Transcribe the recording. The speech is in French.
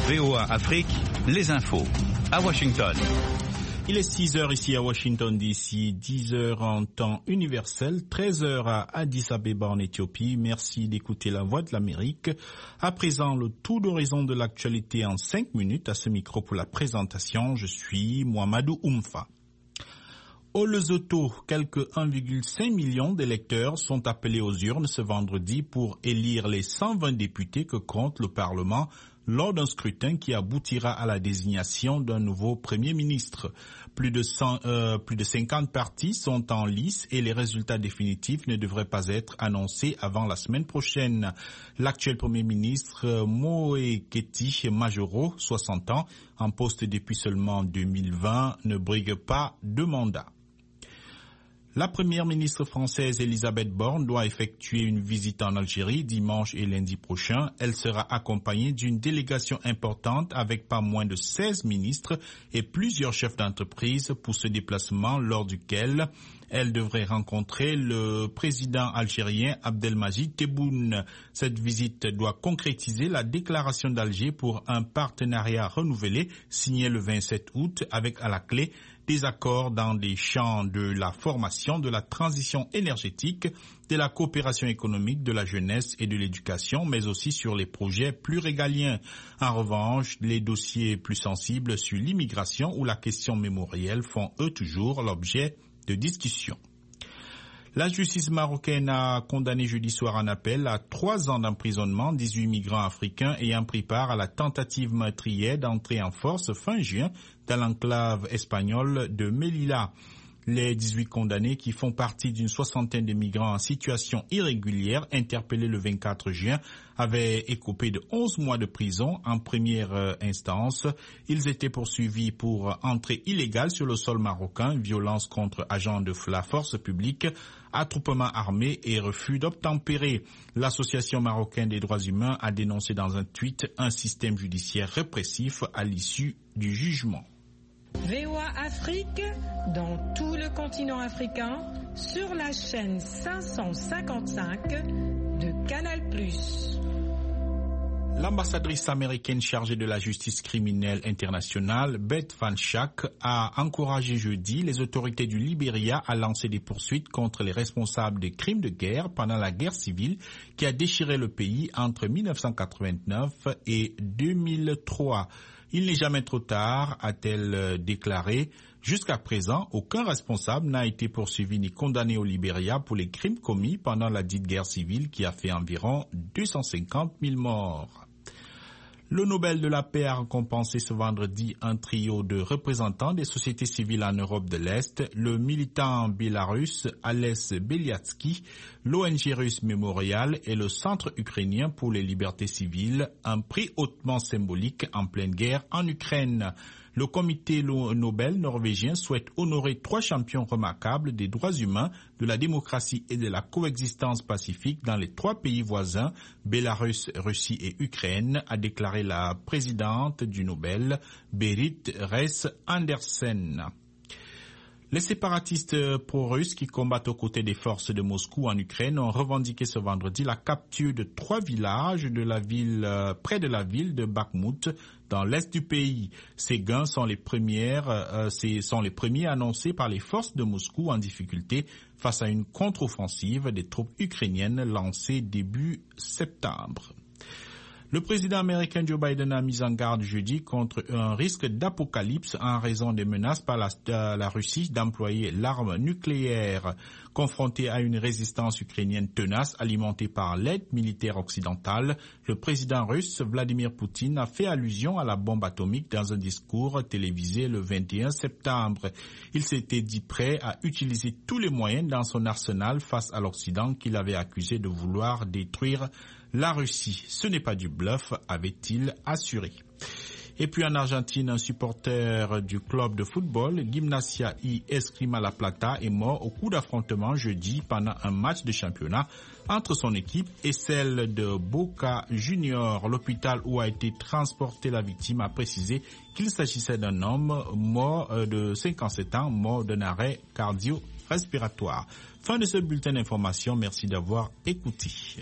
VOA Afrique, les infos. À Washington. Il est 6h ici à Washington DC, 10h en temps universel, 13h à Addis Abeba en Éthiopie. Merci d'écouter la voix de l'Amérique. À présent, le tour d'horizon de l'actualité en 5 minutes. À ce micro pour la présentation, je suis Mohamedou Oumfa. Au Lesotho, quelques 1,5 million d'électeurs sont appelés aux urnes ce vendredi pour élire les 120 députés que compte le Parlement lors d'un scrutin qui aboutira à la désignation d'un nouveau Premier ministre. Plus de 50 partis sont en lice et les résultats définitifs ne devraient pas être annoncés avant la semaine prochaine. L'actuel Premier ministre Moeketi Majoro, 60 ans, en poste depuis seulement 2020, ne brigue pas de mandat. La première ministre française Elisabeth Borne doit effectuer une visite en Algérie dimanche et lundi prochain. Elle sera accompagnée d'une délégation importante avec pas moins de 16 ministres et plusieurs chefs d'entreprise pour ce déplacement lors duquel elle devrait rencontrer le président algérien Abdelmadjid Tebboune. Cette visite doit concrétiser la déclaration d'Alger pour un partenariat renouvelé signé le 27 août avec à la clé des accords dans les champs de la formation, de la transition énergétique, de la coopération économique, de la jeunesse et de l'éducation, mais aussi sur les projets plus régaliens. En revanche, les dossiers plus sensibles sur l'immigration ou la question mémorielle font eux toujours l'objet de discussions. La justice marocaine a condamné jeudi soir en appel à 3 ans d'emprisonnement 18 migrants africains ayant pris part à la tentative meurtrière d'entrer en force fin juin dans l'enclave espagnole de Melilla. Les 18 condamnés, qui font partie d'une soixantaine de migrants en situation irrégulière interpellés le 24 juin, avaient écopé de 11 mois de prison en première instance. Ils étaient poursuivis pour entrée illégale sur le sol marocain, violence contre agents de la force publique, attroupement armé et refus d'obtempérer. L'Association marocaine des droits humains a dénoncé dans un tweet un système judiciaire répressif à l'issue du jugement. VOA Afrique, dans tout le continent africain, sur la chaîne 555 de Canal+. L'ambassadrice américaine chargée de la justice criminelle internationale, Beth Van Schaak, a encouragé jeudi les autorités du Libéria à lancer des poursuites contre les responsables des crimes de guerre pendant la guerre civile qui a déchiré le pays entre 1989 et 2003. Il n'est jamais trop tard, a-t-elle déclaré. Jusqu'à présent, aucun responsable n'a été poursuivi ni condamné au Libéria pour les crimes commis pendant la dite guerre civile qui a fait environ 250 000 morts. Le Nobel de la paix a récompensé ce vendredi un trio de représentants des sociétés civiles en Europe de l'Est, le militant biélorusse Ales Beliatsky, l'ONG russe Memorial et le Centre ukrainien pour les libertés civiles, un prix hautement symbolique en pleine guerre en Ukraine. Le comité Nobel norvégien souhaite honorer 3 champions remarquables des droits humains, de la démocratie et de la coexistence pacifique dans les 3 pays voisins, Bélarus, Russie et Ukraine, a déclaré la présidente du Nobel, Berit Reiss-Andersen. Les séparatistes pro-russes qui combattent aux côtés des forces de Moscou en Ukraine ont revendiqué ce vendredi la capture de 3 villages de la ville, près de la ville de Bakhmout, dans l'est du pays. Ces gains sont les premiers annoncés par les forces de Moscou en difficulté face à une contre-offensive des troupes ukrainiennes lancée début septembre. Le président américain Joe Biden a mis en garde jeudi contre un risque d'apocalypse en raison des menaces par la Russie d'employer l'arme nucléaire. Confronté à une résistance ukrainienne tenace alimentée par l'aide militaire occidentale, le président russe Vladimir Poutine a fait allusion à la bombe atomique dans un discours télévisé le 21 septembre. Il s'était dit prêt à utiliser tous les moyens dans son arsenal face à l'Occident qu'il avait accusé de vouloir détruire la Russie. Ce n'est pas du bluff, avait-il assuré. Et puis en Argentine, un supporter du club de football Gimnasia y Esgrima La Plata est mort au coup d'affrontement jeudi pendant un match de championnat entre son équipe et celle de Boca Juniors. L'hôpital où a été transportée la victime a précisé qu'il s'agissait d'un homme mort de 57 ans, mort d'un arrêt cardio-respiratoire. Fin de ce bulletin d'information. Merci d'avoir écouté.